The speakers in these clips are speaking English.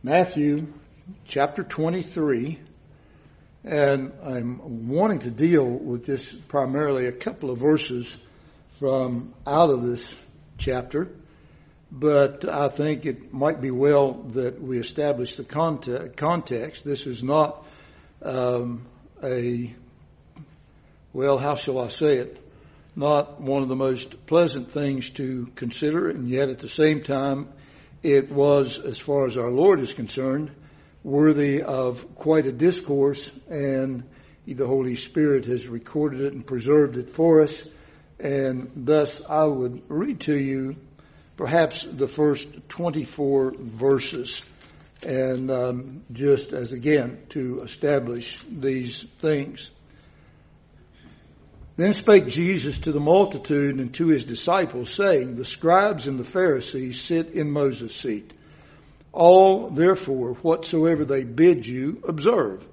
Matthew chapter 23, and I'm wanting to deal with this primarily a couple of verses from out of this chapter, but I think it might be well that we establish the context. This is not how shall I say it, not one of the most pleasant things to consider, and yet at the same time it was, as far as our Lord is concerned, worthy of quite a discourse, and the Holy Spirit has recorded it and preserved it for us. And thus I would read to you perhaps the first 24 verses, and just as again to establish these things. Then spake Jesus to the multitude and to his disciples, saying, The scribes and the Pharisees sit in Moses' seat. All, therefore, whatsoever they bid you, observe.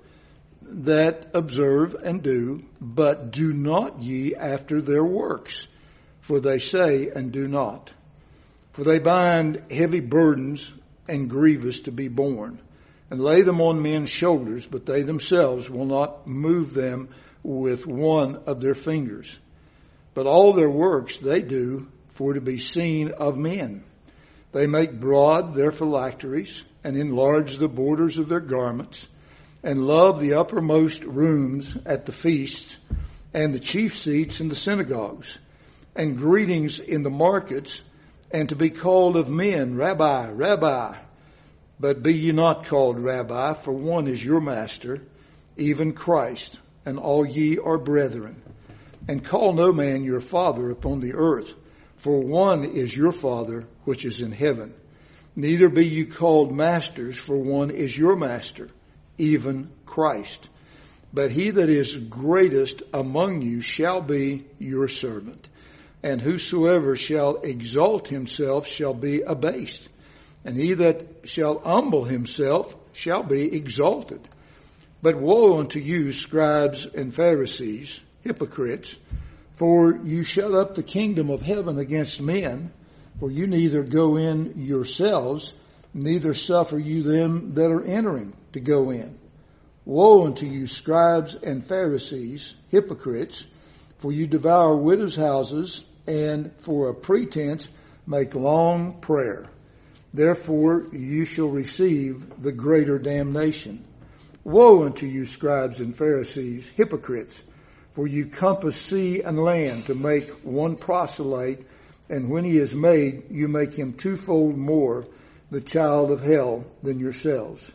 That observe and do, but do not ye after their works. For they say and do not. For they bind heavy burdens and grievous to be borne, and lay them on men's shoulders, but they themselves will not move them with one of their fingers. But all their works they do for to be seen of men. They make broad their phylacteries, and enlarge the borders of their garments, and love the uppermost rooms at the feasts, and the chief seats in the synagogues, and greetings in the markets, and to be called of men, Rabbi, Rabbi. But be ye not called Rabbi, for one is your master, even Christ, and all ye are brethren. And call no man your father upon the earth, for one is your Father which is in heaven. Neither be you called masters, for one is your master, even Christ. But he that is greatest among you shall be your servant. And whosoever shall exalt himself shall be abased, and he that shall humble himself shall be exalted. But woe unto you, scribes and Pharisees, hypocrites, for you shut up the kingdom of heaven against men, for you neither go in yourselves, neither suffer you them that are entering to go in. Woe unto you, scribes and Pharisees, hypocrites, for you devour widows' houses, and for a pretense make long prayer. Therefore you shall receive the greater damnation. Woe unto you, scribes and Pharisees, hypocrites, for you compass sea and land to make one proselyte, and when he is made, you make him twofold more the child of hell than yourselves.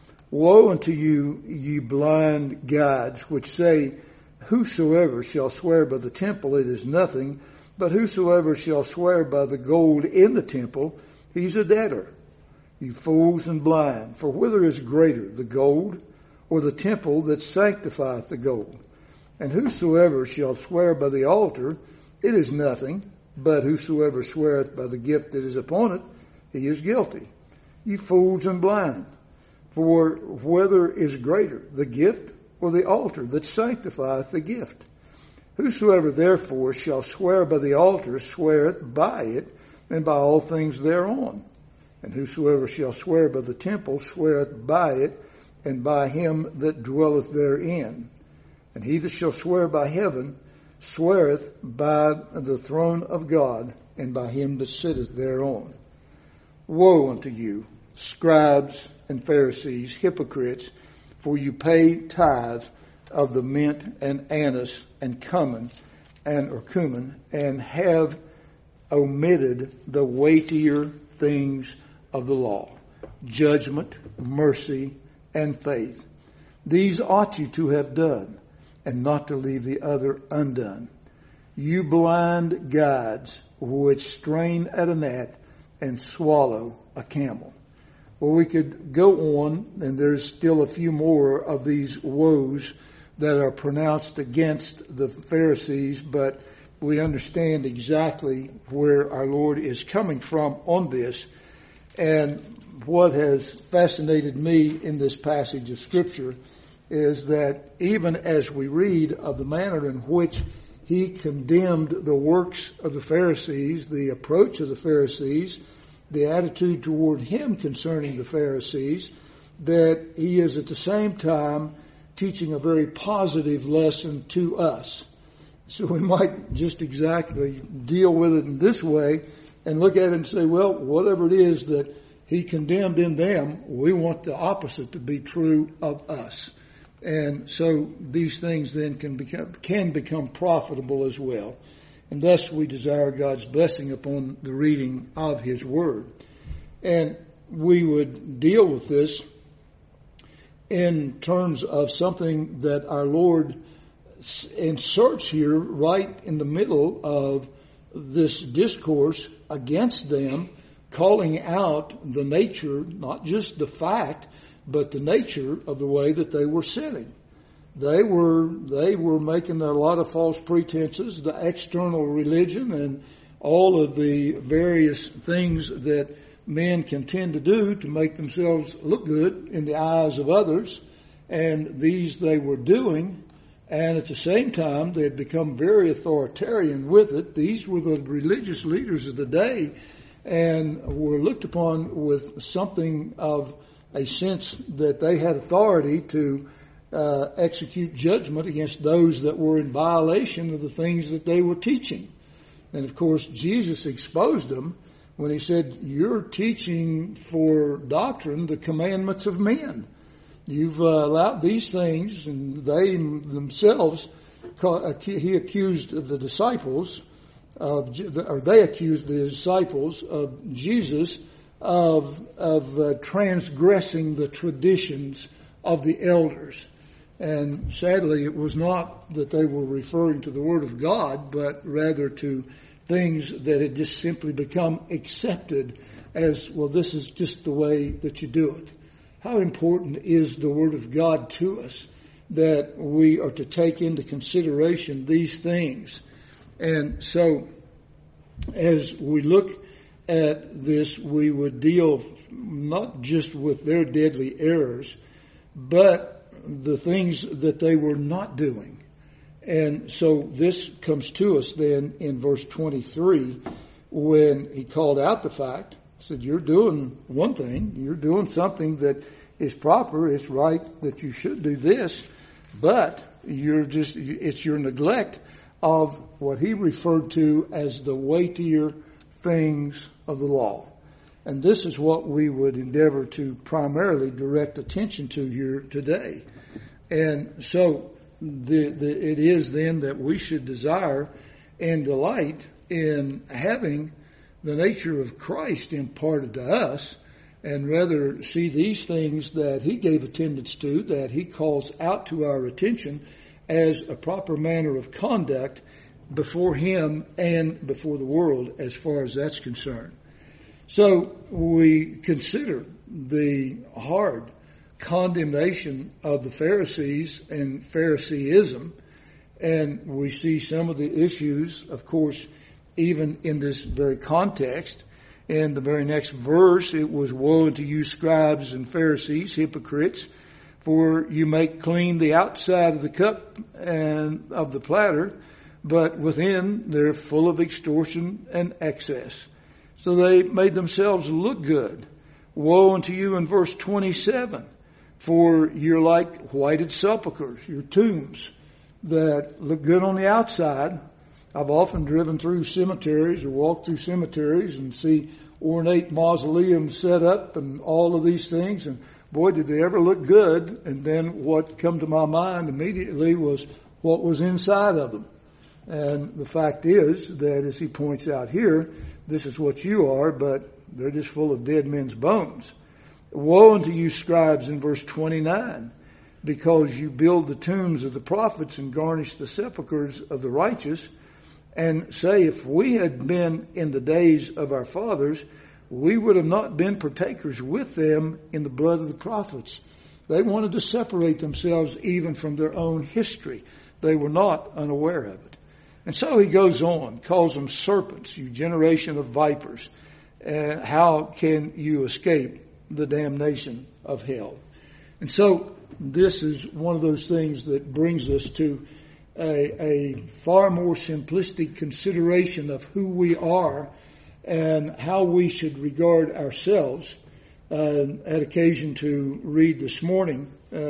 Woe unto you, ye blind guides, which say, Whosoever shall swear by the temple, it is nothing, but whosoever shall swear by the gold in the temple, he's a debtor. You fools and blind, for whither is greater, the gold or the temple that sanctifieth the gold? And whosoever shall swear by the altar, it is nothing, but whosoever sweareth by the gift that is upon it, he is guilty. You fools and blind, for whether is greater, the gift or the altar that sanctifieth the gift? Whosoever therefore shall swear by the altar sweareth by it, and by all things thereon. And whosoever shall swear by the temple sweareth by it, and by him that dwelleth therein. And he that shall swear by heaven sweareth by the throne of God, and by him that sitteth thereon. Woe unto you, scribes and Pharisees, hypocrites, for you pay tithe of the mint and anise and cumin, and have omitted the weightier things of the law, judgment, mercy, and faith. These ought you to have done, and not to leave the other undone. You blind guides, which strain at a gnat and swallow a camel. Well, we could go on, and there's still a few more of these woes that are pronounced against the Pharisees, but we understand exactly where our Lord is coming from on this. And what has fascinated me in this passage of Scripture is that even as we read of the manner in which he condemned the works of the Pharisees, the approach of the Pharisees, the attitude toward him concerning the Pharisees, that he is at the same time teaching a very positive lesson to us. So we might just exactly deal with it in this way and look at it and say, well, whatever it is that he condemned in them, we want the opposite to be true of us. And so these things then can become profitable as well. And thus we desire God's blessing upon the reading of his word. And we would deal with this in terms of something that our Lord inserts here right in the middle of this discourse against them, calling out the nature, not just the fact, but the nature of the way that they were sinning. They were making a lot of false pretenses, the external religion and all of the various things that men can tend to do to make themselves look good in the eyes of others. And these they were doing. And at the same time, they had become very authoritarian with it. These were the religious leaders of the day and were looked upon with something of a sense that they had authority to execute judgment against those that were in violation of the things that they were teaching. And of course, Jesus exposed them when he said, you're teaching for doctrine the commandments of men. You've allowed these things, and they themselves, he accused the disciples they accused the disciples of Jesus of transgressing the traditions of the elders. And sadly, it was not that they were referring to the Word of God, but rather to things that had just simply become accepted as, well, this is just the way that you do it. How important is the Word of God to us that we are to take into consideration these things? And so, as we look at this, we would deal not just with their deadly errors, but the things that they were not doing. And so this comes to us then in verse 23 when he called out the fact, said, you're doing one thing, you're doing something that is proper, it's right that you should do this, but it's your neglect of what he referred to as the weightier things of the law. And this is what we would endeavor to primarily direct attention to here today. And so it is then that we should desire and delight in having the nature of Christ imparted to us, and rather see these things that he gave attendance to, that he calls out to our attention as a proper manner of conduct before him and before the world as far as that's concerned. So we consider the hard condemnation of the Pharisees and Phariseeism, and we see some of the issues, of course, even in this very context. In the very next verse, it was, woe unto you, scribes and Pharisees, hypocrites, for you make clean the outside of the cup and of the platter, but within they're full of extortion and excess. So they made themselves look good. Woe unto you in verse 27, for you're like whited sepulchres, your tombs that look good on the outside. I've often driven through cemeteries or walked through cemeteries and see ornate mausoleums set up and all of these things. And boy, did they ever look good. And then what come to my mind immediately was what was inside of them. And the fact is that, as he points out here, this is what you are, but they're just full of dead men's bones. Woe unto you, scribes, in verse 29, because you build the tombs of the prophets and garnish the sepulchres of the righteous, and say, if we had been in the days of our fathers, we would have not been partakers with them in the blood of the prophets. They wanted to separate themselves even from their own history. They were not unaware of it. And so he goes on, calls them serpents, you generation of vipers. How can you escape the damnation of hell? And so this is one of those things that brings us to a far more simplistic consideration of who we are and how we should regard ourselves. Had occasion to read this morning,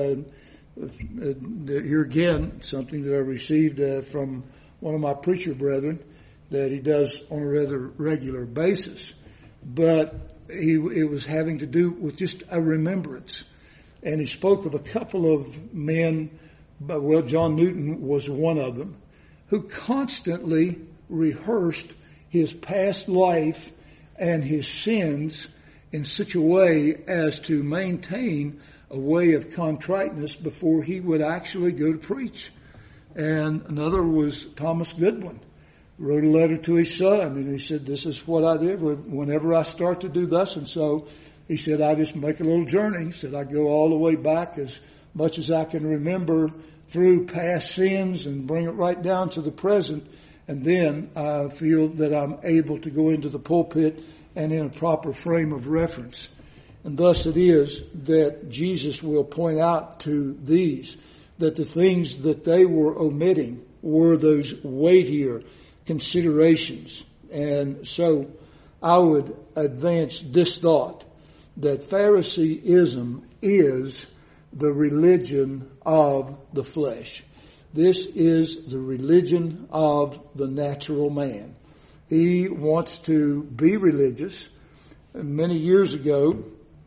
here again, something that I received from one of my preacher brethren that he does on a rather regular basis. But it was having to do with just a remembrance. And he spoke of a couple of men, well, John Newton was one of them, who constantly rehearsed his past life and his sins in such a way as to maintain a way of contriteness before he would actually go to preach. And another was Thomas Goodwin. Wrote a letter to his son, and he said, this is what I did. Whenever I start to do thus and so, he said, I just make a little journey. He said, I go all the way back as much as I can remember through past sins and bring it right down to the present. And then I feel that I'm able to go into the pulpit and in a proper frame of reference. And thus it is that Jesus will point out to these that the things that they were omitting were those weightier considerations. And so I would advance this thought that Phariseeism is the religion of the flesh. This is the religion of the natural man. He wants to be religious. Many years ago,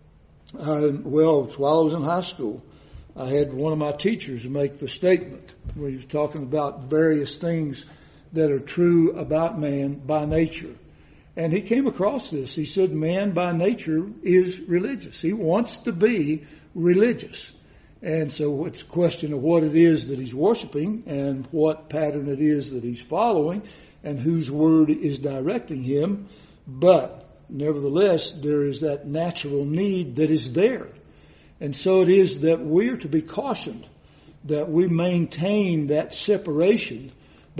while I was in high school, I had one of my teachers make the statement where he was talking about various things that are true about man by nature. And he came across this. He said, man by nature is religious. He wants to be religious. And so it's a question of what it is that he's worshiping and what pattern it is that he's following and whose word is directing him. But nevertheless, there is that natural need that is there. And so it is that we are to be cautioned that we maintain that separation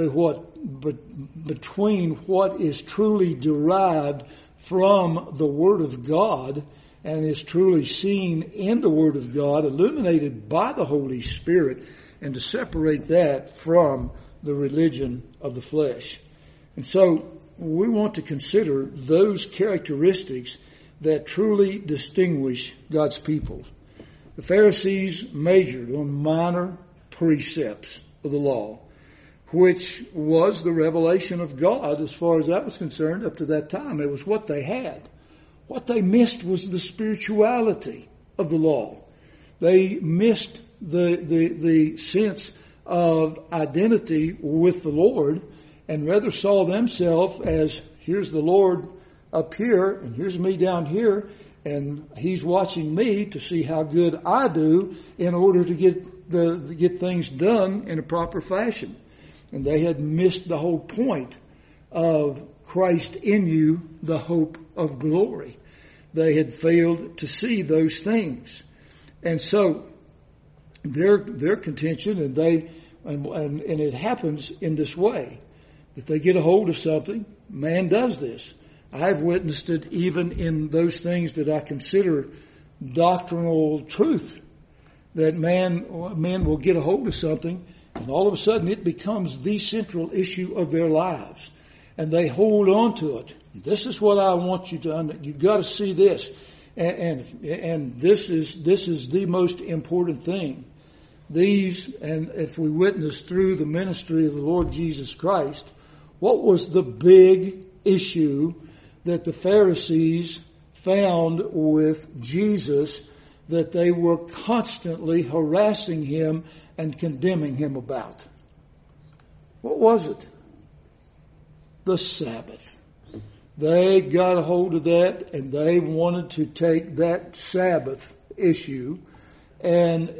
between what is truly derived from the Word of God and is truly seen in the Word of God, illuminated by the Holy Spirit, and to separate that from the religion of the flesh. And so we want to consider those characteristics that truly distinguish God's people. The Pharisees majored on minor precepts of the law, which was the revelation of God as far as that was concerned up to that time. It was what they had. What they missed was the spirituality of the law. They missed the sense of identity with the Lord and rather saw themselves as, here's the Lord up here and here's me down here, and He's watching me to see how good I do in order to get things done in a proper fashion. And they had missed the whole point of Christ in you, the hope of glory. They had failed to see those things. And so their contention, and it happens in this way, that they get a hold of something. Man does this. I've witnessed it even in those things that I consider doctrinal truth, that men will get a hold of something, and all of a sudden it becomes the central issue of their lives. And they hold on to it. This is what I want you to understand. You've got to see this. And this is the most important thing. And if we witness through the ministry of the Lord Jesus Christ, what was the big issue that the Pharisees found with Jesus that they were constantly harassing Him and condemning Him about? What was it? The Sabbath. They got a hold of that, and they wanted to take that Sabbath issue, and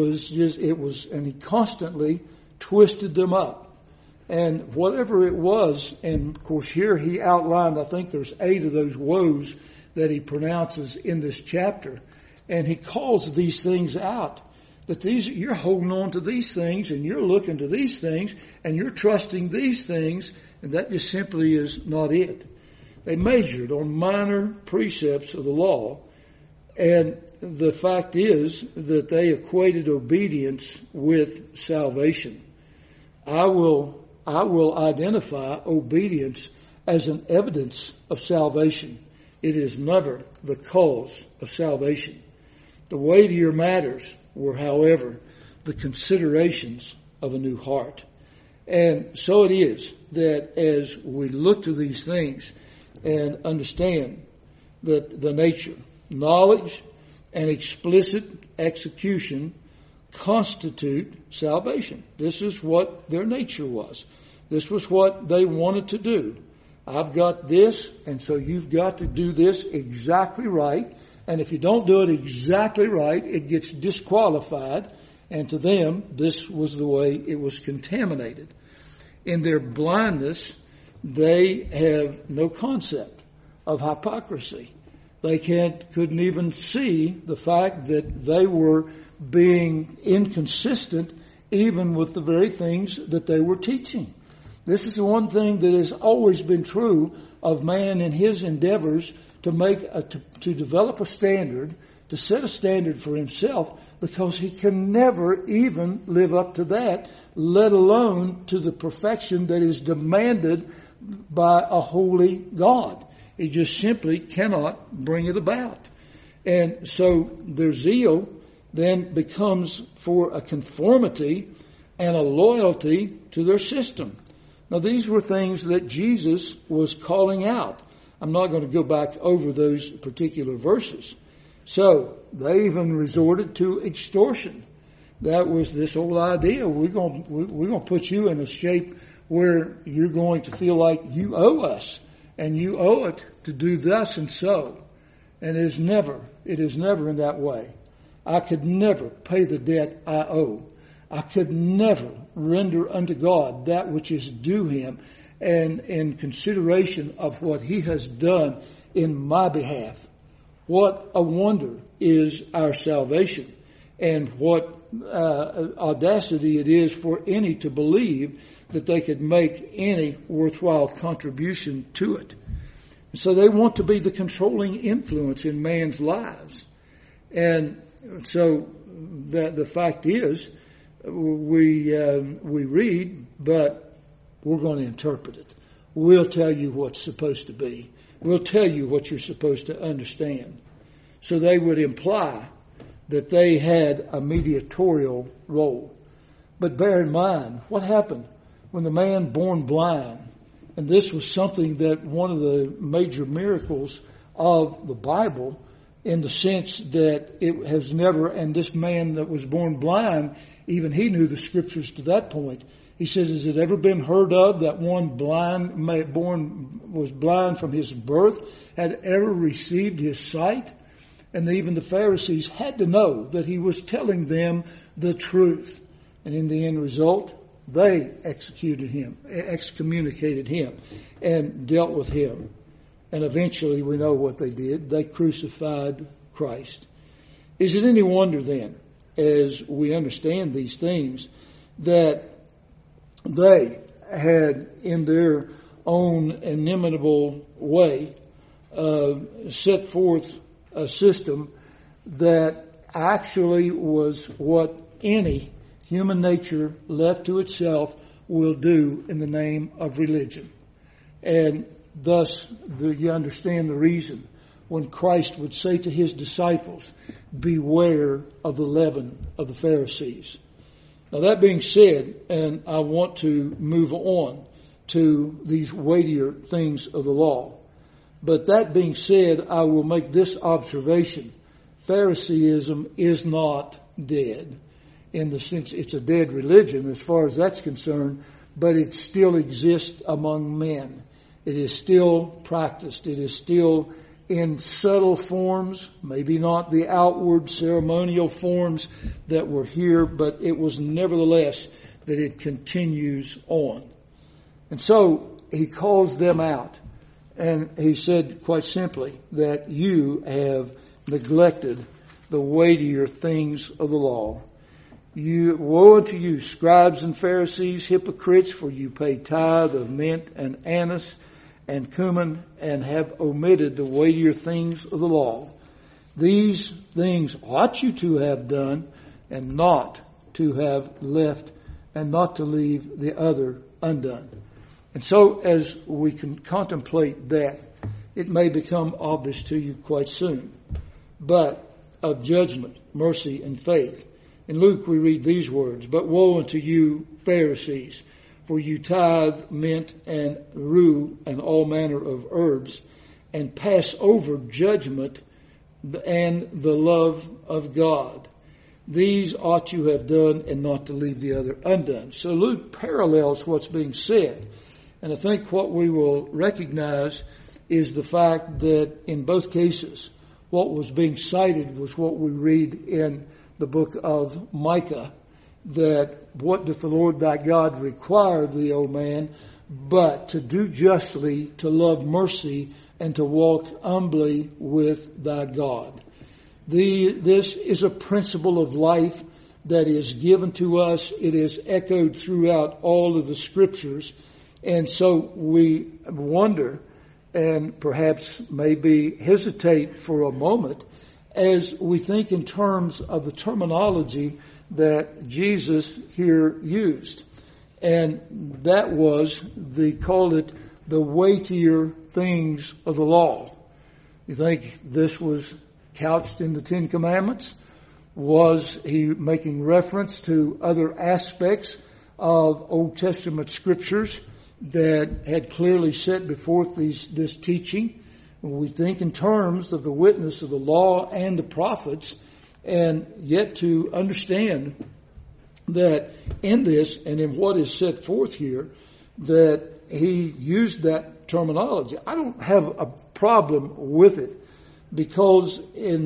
and He constantly twisted them up. And whatever it was, and of course here He outlined, I think there's 8 of those woes that He pronounces in this chapter, and He calls these things out. That you're holding on to these things, and you're looking to these things, and you're trusting these things, and that just simply is not it. They majored on minor precepts of the law, and the fact is that they equated obedience with salvation. I will identify obedience as an evidence of salvation. It is never the cause of salvation. The weightier matters were, however, the considerations of a new heart. And so it is that as we look to these things and understand that the nature, knowledge, and explicit execution constitute salvation. This is what their nature was. This was what they wanted to do. I've got this, and so you've got to do this exactly right. And if you don't do it exactly right, it gets disqualified. And to them, this was the way it was contaminated. In their blindness, they have no concept of hypocrisy. They couldn't even see the fact that they were being inconsistent even with the very things that they were teaching. This is the one thing that has always been true of man in his endeavors to develop a standard, to set a standard for himself, because he can never even live up to that, let alone to the perfection that is demanded by a holy God. He just simply cannot bring it about. And so their zeal then becomes for a conformity and a loyalty to their system. Now, these were things that Jesus was calling out. I'm not going to go back over those particular verses. So they even resorted to extortion. That was this old idea. We're going to put you in a shape where you're going to feel like you owe us, and you owe it to do thus and so. And it is never in that way. I could never pay the debt I owe. I could never render unto God that which is due him, and in consideration of what he has done in my behalf. What a wonder is our salvation, and what audacity it is for any to believe that they could make any worthwhile contribution to it. So they want to be the controlling influence in man's lives. And so the fact is, we read, but we're going to interpret it. We'll tell you what's supposed to be. We'll tell you what you're supposed to understand. So they would imply that they had a mediatorial role. But bear in mind, what happened when the man born blind? And this was something that one of the major miracles of the Bible, in the sense that it has never, and this man that was born blind, even he knew the scriptures to that point. He said, has it ever been heard of that one was blind from his birth had ever received his sight? And even the Pharisees had to know that he was telling them the truth. And in the end result, they excommunicated him, and dealt with him. And eventually we know what they did. They crucified Christ. Is it any wonder then, as we understand these things, that they had in their own inimitable way set forth a system that actually was what any human nature left to itself will do in the name of religion. And thus, you understand the reason when Christ would say to his disciples, beware of the leaven of the Pharisees. Now, that being said, and I want to move on to these weightier things of the law. But that being said, I will make this observation. Phariseeism is not dead, in the sense it's a dead religion as far as that's concerned, but it still exists among men. It is still practiced. It is still in subtle forms, maybe not the outward ceremonial forms that were here, but it was nevertheless that it continues on. And so he calls them out, and he said quite simply that you have neglected the weightier things of the law. Woe unto you, scribes and Pharisees, hypocrites, for you pay tithe of mint and anise and cumin, and have omitted the weightier things of the law. These things ought you to have done, and not to have left, and not to leave the other undone. And so as we can contemplate that, it may become obvious to you quite soon. But of judgment, mercy, and faith. In Luke we read these words, "But woe unto you, Pharisees, for you tithe mint and rue and all manner of herbs, and pass over judgment and the love of God. These ought you have done, and not to leave the other undone." So Luke parallels what's being said. And I think what we will recognize is the fact that in both cases, what was being cited was what we read in the book of Micah, that what doth the Lord thy God require thee, O man, but to do justly, to love mercy, and to walk humbly with thy God. This is a principle of life that is given to us. It is echoed throughout all of the scriptures. And so we wonder, and perhaps maybe hesitate for a moment, as we think in terms of the terminology that Jesus here used. And that was, they called it the weightier things of the law. You think this was couched in the Ten Commandments? Was he making reference to other aspects of Old Testament scriptures that had clearly set before this teaching? We think in terms of the witness of the law and the prophets, and yet to understand that in this and in what is set forth here, that he used that terminology. I don't have a problem with it, because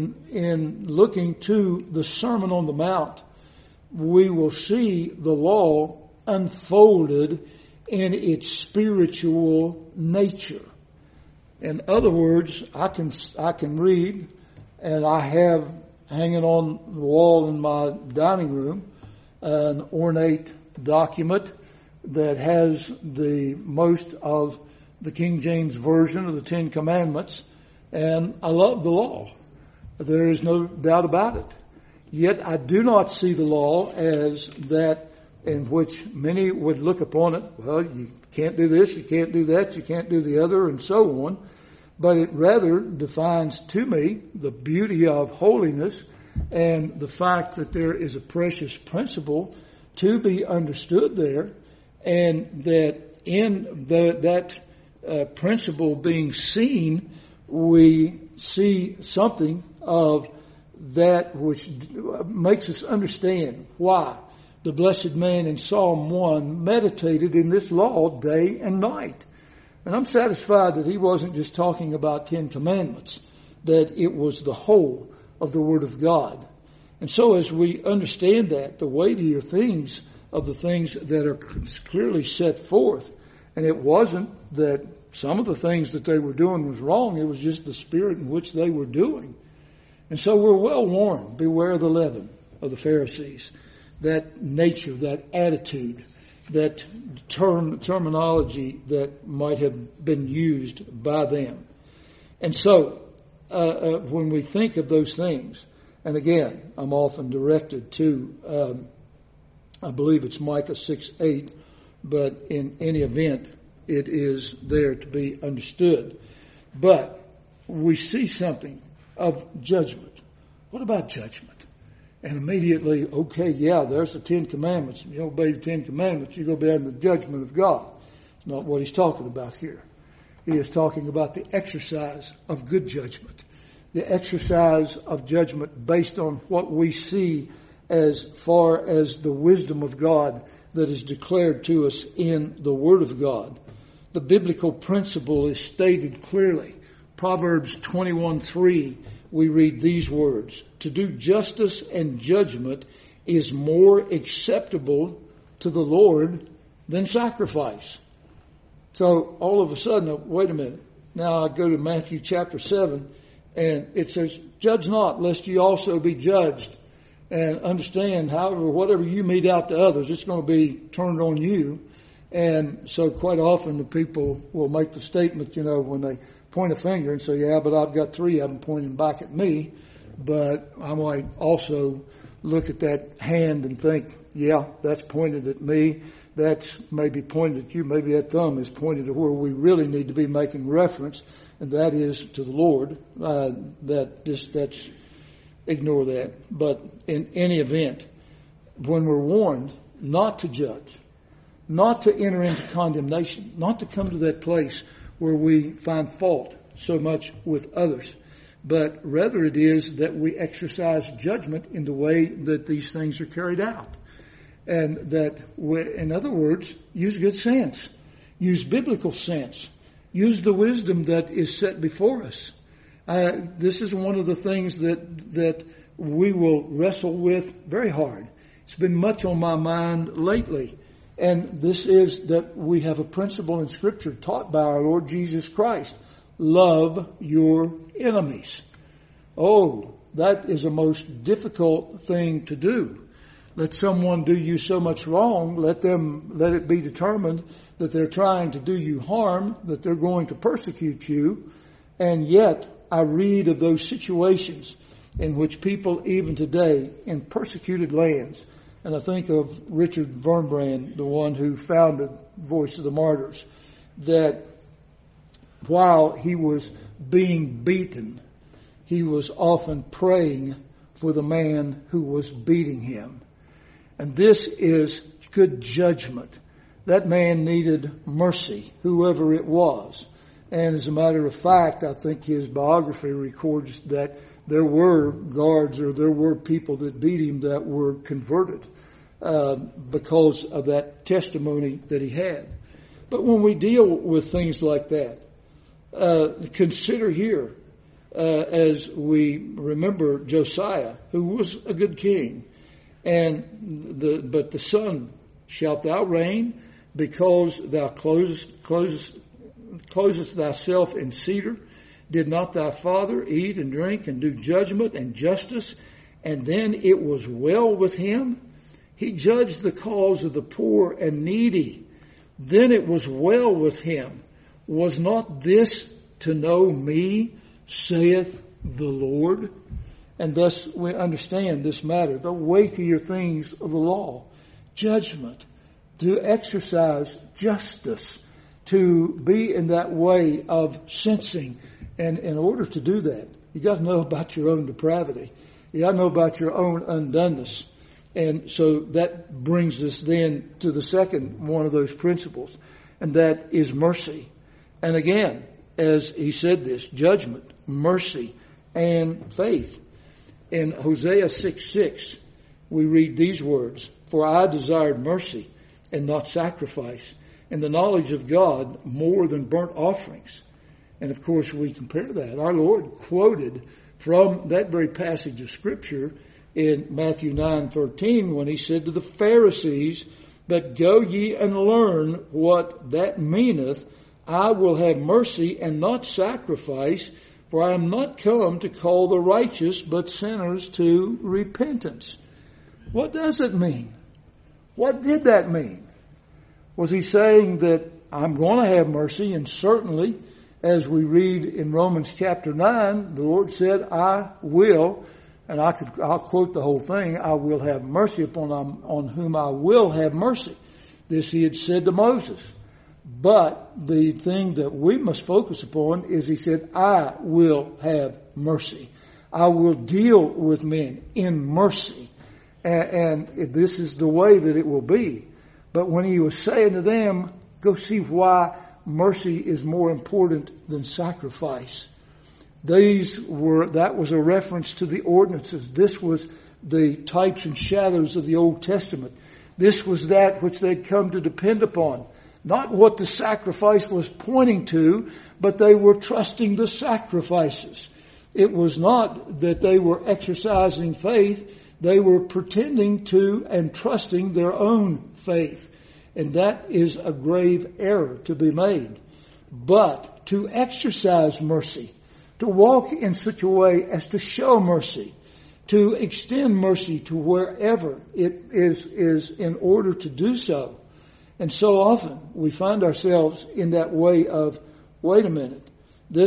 in looking to the Sermon on the Mount, we will see the law unfolded in its spiritual nature. In other words, I can read, and I have hanging on the wall in my dining room an ornate document that has the most of the King James Version of the Ten Commandments, and I love the law. There is no doubt about it. Yet I do not see the law as that in which many would look upon it. Well, you can't do this, you can't do that, you can't do the other, and so on. But it rather defines to me the beauty of holiness and the fact that there is a precious principle to be understood there, and that in that principle being seen, we see something of that which makes us understand why the blessed man in Psalm 1 meditated in this law day and night. And I'm satisfied that he wasn't just talking about 10 commandments, that it was the whole of the Word of God. And so as we understand that, the weightier things of the things that are clearly set forth, and it wasn't that some of the things that they were doing was wrong, it was just the spirit in which they were doing. And so we're well warned, beware of the leaven of the Pharisees, that nature, that attitude, that terminology that might have been used by them. And so, when we think of those things, and again, I'm often directed to, I believe it's Micah 6:8, but in any event, it is there to be understood. But we see something of judgment. What about judgment? And immediately, okay, yeah, there's the 10 Commandments. You obey the 10 Commandments, you go beyond the judgment of God. It's not what he's talking about here. He is talking about the exercise of good judgment. The exercise of judgment based on what we see as far as the wisdom of God that is declared to us in the Word of God. The biblical principle is stated clearly. Proverbs 21:3, we read these words: "To do justice and judgment is more acceptable to the Lord than sacrifice." So all of a sudden, wait a minute. Now I go to Matthew chapter 7, and it says, "Judge not, lest ye also be judged." And understand, however, whatever you mete out to others, it's going to be turned on you. And so quite often the people will make the statement, when they point a finger and say, yeah, but I've got 3 of them pointing back at me. But I might also look at that hand and think, yeah, that's pointed at me. that's maybe pointed at you, maybe that thumb is pointed to where we really need to be making reference, and that is to the Lord. That's ignore that. But in any event, when we're warned not to judge, not to enter into condemnation, not to come to that place where we find fault so much with others, but rather it is that we exercise judgment in the way that these things are carried out. And that, in other words, use good sense, use biblical sense, use the wisdom that is set before us. This is one of the things that we will wrestle with very hard. It's been much on my mind lately. And this is that we have a principle in Scripture taught by our Lord Jesus Christ. Love your enemies. Oh, that is a most difficult thing to do. Let someone do you so much wrong, let it be determined that they're trying to do you harm, that they're going to persecute you. And yet, I read of those situations in which people, even today, in persecuted lands, and I think of Richard Wurmbrand, the one who founded Voice of the Martyrs, that while he was being beaten, he was often praying for the man who was beating him. And this is good judgment. That man needed mercy, whoever it was. And as a matter of fact, I think his biography records that there were guards or there were people that beat him that were converted because of that testimony that he had. But when we deal with things like that, consider here, as we remember Josiah, who was a good king, but the son shalt thou reign, because thou closest thyself in cedar. Did not thy father eat and drink and do judgment and justice? And then it was well with him. He judged the cause of the poor and needy. Then it was well with him. Was not this to know me, saith the Lord? And thus we understand this matter, the weightier things of the law, judgment, to exercise justice, to be in that way of sensing. And in order to do that, you got to know about your own depravity. You got to know about your own undoneness. And so that brings us then to the second one of those principles, and that is mercy. And again, as he said this, judgment, mercy, and faith. In Hosea 6:6, we read these words, "For I desired mercy and not sacrifice, and the knowledge of God more than burnt offerings." And of course we compare that. Our Lord quoted from that very passage of Scripture in Matthew 9:13 when he said to the Pharisees, "But go ye and learn what that meaneth, I will have mercy and not sacrifice, for I am not come to call the righteous, but sinners to repentance." What does it mean? What did that mean? Was he saying that I'm going to have mercy? And certainly, as we read in Romans chapter 9, the Lord said, I will, and I'll quote the whole thing, I will have mercy upon on whom I will have mercy. This he had said to Moses. But the thing that we must focus upon is he said, I will have mercy. I will deal with men in mercy. And this is the way that it will be. But when he was saying to them, go see why mercy is more important than sacrifice. That was a reference to the ordinances. This was the types and shadows of the Old Testament. This was that which they'd come to depend upon. Not what the sacrifice was pointing to, but they were trusting the sacrifices. It was not that they were exercising faith. They were pretending to and trusting their own faith. And that is a grave error to be made. But to exercise mercy, to walk in such a way as to show mercy, to extend mercy to wherever it is in order to do so. And so often we find ourselves in that way of, wait a minute, they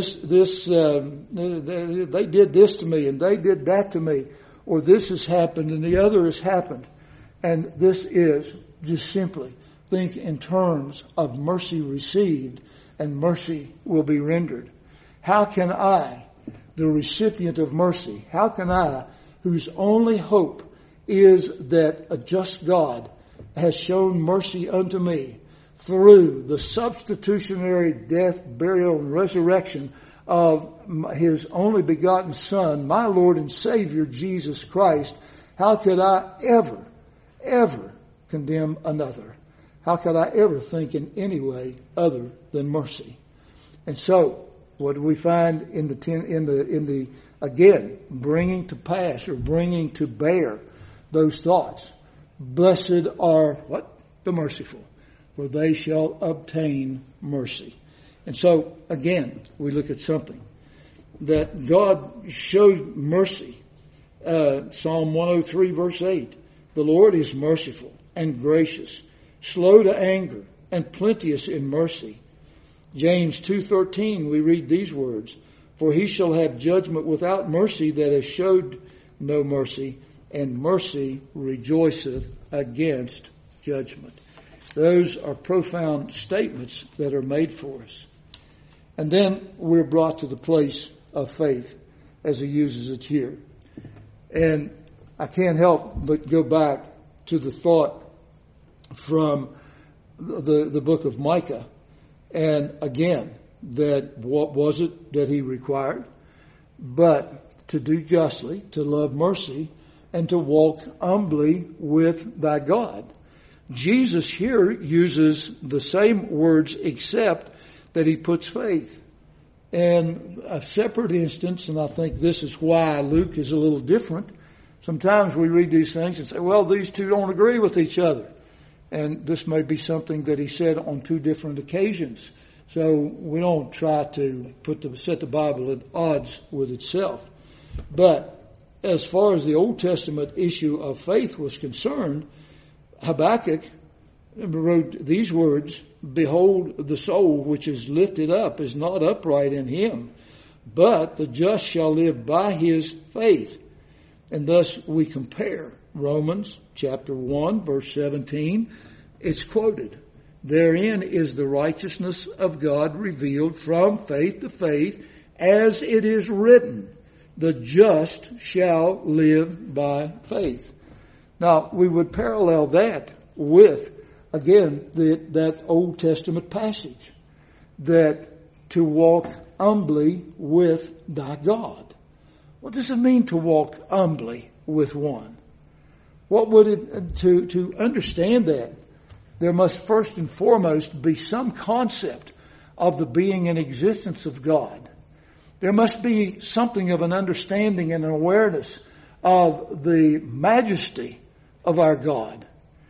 did this to me and they did that to me, or this has happened and the other has happened. And this is just simply think in terms of mercy received and mercy will be rendered? How can I, the recipient of mercy, how can I, whose only hope is that a just God has shown mercy unto me through the substitutionary death, burial, and resurrection of His only begotten Son, my Lord and Savior, Jesus Christ, how could I ever condemn another? How could I ever think in any way other than mercy? And so, what do we find in the again, bringing to pass or bringing to bear those thoughts? Blessed are what? The merciful, for they shall obtain mercy. And so, again, we look at something that God showed mercy. Psalm 103 verse 8. The Lord is merciful and gracious, slow to anger, and plenteous in mercy. James 2:13, we read these words, for he shall have judgment without mercy that has showed no mercy, and mercy rejoiceth against judgment. Those are profound statements that are made for us. And then we're brought to the place of faith as he uses it here. And I can't help but go back to the thought from the book of Micah. And again, that what was it that he required? But to do justly, to love mercy, and to walk humbly with thy God. Jesus here uses the same words except that he puts faith. And a separate instance, and I think this is why Luke is a little different. Sometimes we read these things and say, well, these two don't agree with each other. And this may be something that he said on two different occasions. So we don't try to set the Bible at odds with itself. But as far as the Old Testament issue of faith was concerned, Habakkuk wrote these words, behold, the soul which is lifted up is not upright in him, but the just shall live by his faith. And thus we compare Romans chapter 1 verse 17. It's quoted. Therein is the righteousness of God revealed from faith to faith, as it is written, the just shall live by faith. Now, we would parallel that with, again, that Old Testament passage, that to walk humbly with thy God. What does it mean to walk humbly with one? What would it, to understand that, there must first and foremost be some concept of the being and existence of God. There must be something of an understanding and an awareness of the majesty of our God.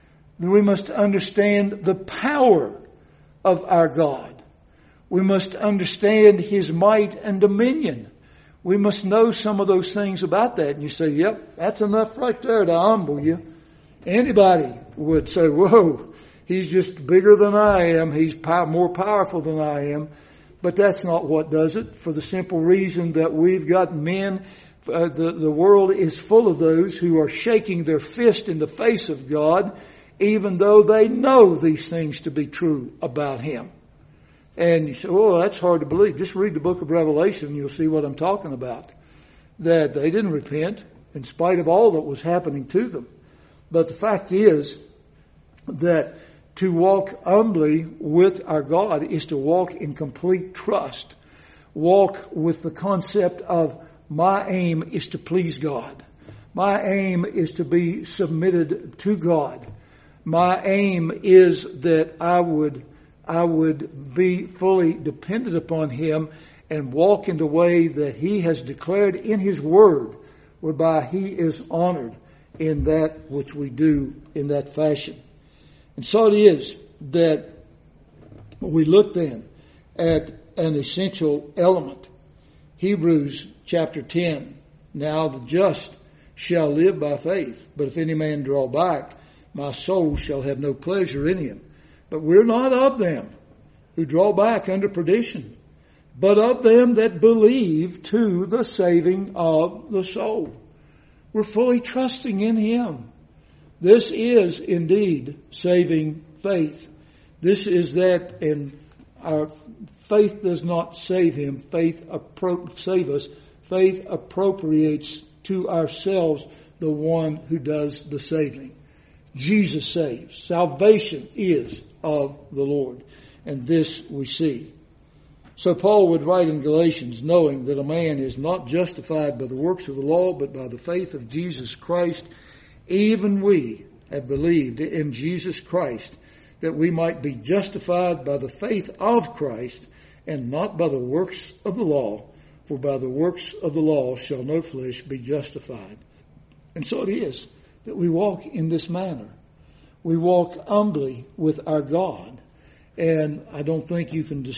We must understand the power of our God. We must understand His might and dominion. We must know some of those things about that. And you say, yep, that's enough right there to humble you. Anybody would say, whoa, He's just bigger than I am. He's more powerful than I am. But that's not what does it, for the simple reason that we've got men, the world is full of those who are shaking their fist in the face of God, even though they know these things to be true about Him. And you say, oh, that's hard to believe. Just read the book of Revelation, you'll see what I'm talking about. That they didn't repent in spite of all that was happening to them. But the fact is that to walk humbly with our God is to walk in complete trust. Walk with the concept of my aim is to please God. My aim is to be submitted to God. My aim is that I would be fully dependent upon Him and walk in the way that He has declared in His Word, whereby He is honored in that which we do in that fashion. And so it is that we look then at an essential element. Hebrews chapter 10. Now the just shall live by faith, but if any man draw back, my soul shall have no pleasure in him. But we're not of them who draw back under perdition, but of them that believe to the saving of the soul. We're fully trusting in Him. This is indeed saving faith. This is that, and our faith does not save him. Save us. Faith appropriates to ourselves the one who does the saving. Jesus saves. Salvation is of the Lord. And this we see. So Paul would write in Galatians, knowing that a man is not justified by the works of the law, but by the faith of Jesus Christ. Even we have believed in Jesus Christ, that we might be justified by the faith of Christ, and not by the works of the law. For by the works of the law shall no flesh be justified. And so it is that we walk in this manner. We walk humbly with our God. And I don't think you can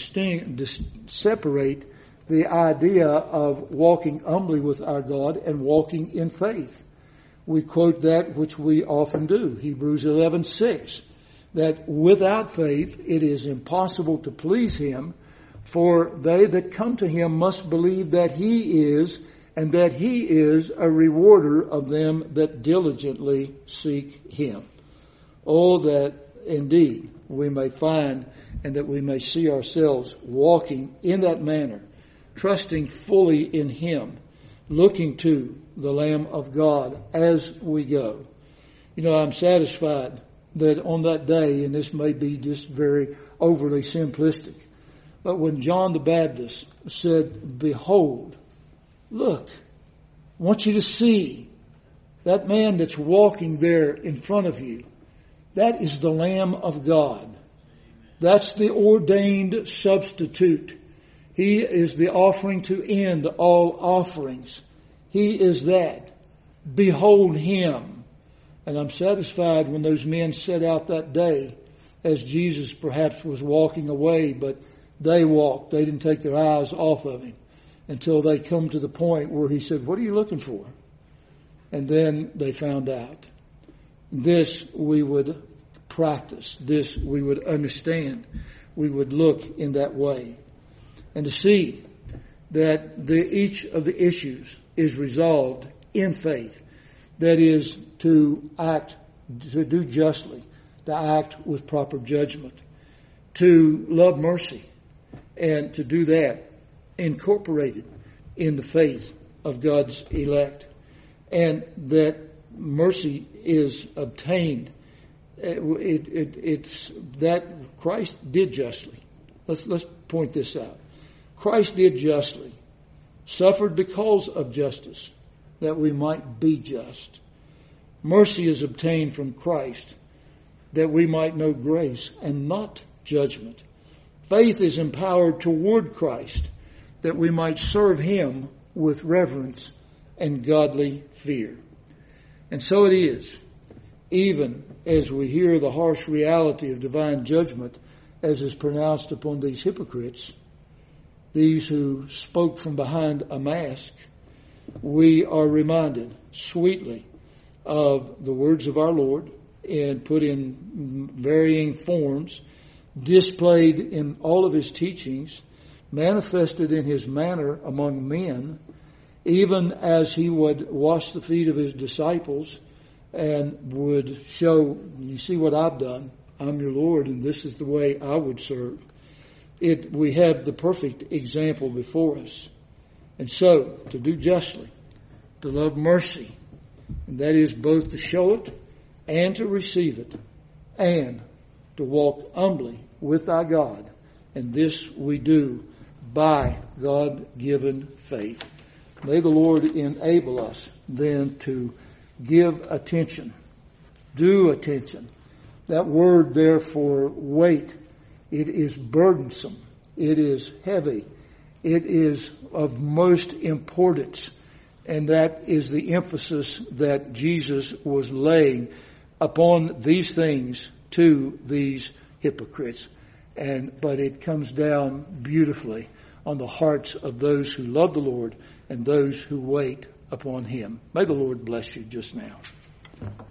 separate the idea of walking humbly with our God and walking in faith. We quote that which we often do, Hebrews 11:6, that without faith it is impossible to please him, for they that come to him must believe that he is, and that he is a rewarder of them that diligently seek him. Oh, that indeed we may find and that we may see ourselves walking in that manner, trusting fully in him, looking to the Lamb of God as we go. You know, I'm satisfied that on that day, and this may be just very overly simplistic, but when John the Baptist said, "Behold, look, I want you to see that man that's walking there in front of you. That is the Lamb of God. That's the ordained substitute. He is the offering to end all offerings. He is that. Behold him." And I'm satisfied when those men set out that day, as Jesus perhaps was walking away, but they walked. They didn't take their eyes off of him until they come to the point where he said, "What are you looking for?" And then they found out. This we would practice. This we would understand. We would look in that way. And to see that each of the issues is resolved in faith. That is, to act, to do justly, to act with proper judgment, to love mercy, and to do that incorporated in the faith of God's elect. And that mercy is obtained. It's that Christ did justly. Let's point this out. Christ did justly, suffered because of justice, that we might be just. Mercy is obtained from Christ, that we might know grace and not judgment. Faith is empowered toward Christ, that we might serve him with reverence and godly fear. And so it is, even as we hear the harsh reality of divine judgment as is pronounced upon these hypocrites, these who spoke from behind a mask, we are reminded sweetly of the words of our Lord, and put in varying forms, displayed in all of his teachings, manifested in his manner among men, even as he would wash the feet of his disciples and would show, "You see what I've done. I'm your Lord, and this is the way I would serve." We have the perfect example before us. And so, to do justly, to love mercy, and that is both to show it and to receive it, and to walk humbly with our God. And this we do by God-given faith. May the Lord enable us then to give attention, due attention. That word there for weight, it is burdensome, it is heavy, it is of most importance. And that is the emphasis that Jesus was laying upon these things to these hypocrites. But it comes down beautifully on the hearts of those who love the Lord and those who wait upon him. May the Lord bless you just now.